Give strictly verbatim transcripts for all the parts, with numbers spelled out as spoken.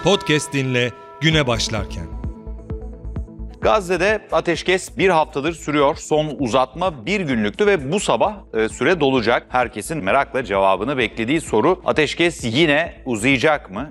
Podcast dinle güne başlarken. Gazze'de ateşkes bir haftadır sürüyor. Son uzatma bir günlüktü ve bu sabah e, süre dolacak. Herkesin merakla cevabını beklediği soru, ateşkes yine uzayacak mı?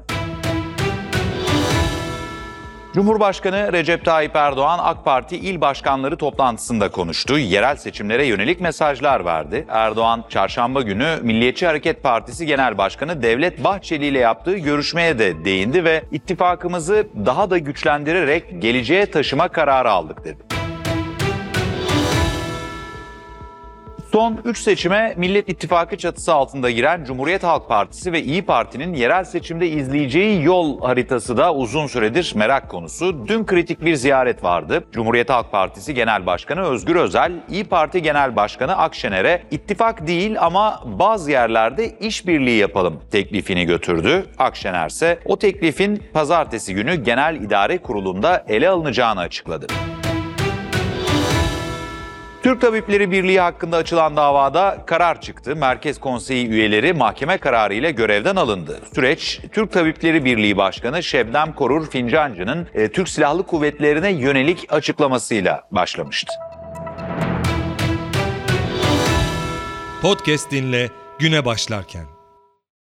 Cumhurbaşkanı Recep Tayyip Erdoğan AK Parti il başkanları toplantısında konuştu. Yerel seçimlere yönelik mesajlar verdi. Erdoğan çarşamba günü Milliyetçi Hareket Partisi Genel Başkanı Devlet Bahçeli ile yaptığı görüşmeye de değindi ve ittifakımızı daha da güçlendirerek geleceğe taşıma kararı aldık dedi. Son üç seçime Millet İttifakı çatısı altında giren Cumhuriyet Halk Partisi ve İyi Parti'nin yerel seçimde izleyeceği yol haritası da uzun süredir merak konusu. Dün kritik bir ziyaret vardı. Cumhuriyet Halk Partisi Genel Başkanı Özgür Özel, İyi Parti Genel Başkanı Akşener'e ittifak değil ama bazı yerlerde işbirliği yapalım teklifini götürdü. Akşener ise o teklifin pazartesi günü Genel İdare Kurulu'nda ele alınacağını açıkladı. Türk Tabipleri Birliği hakkında açılan davada karar çıktı. Merkez Konseyi üyeleri mahkeme kararı ile görevden alındı. Süreç, Türk Tabipleri Birliği Başkanı Şebnem Korur Fincancı'nın e, Türk Silahlı Kuvvetleri'ne yönelik açıklamasıyla başlamıştı. Podcast dinle güne başlarken.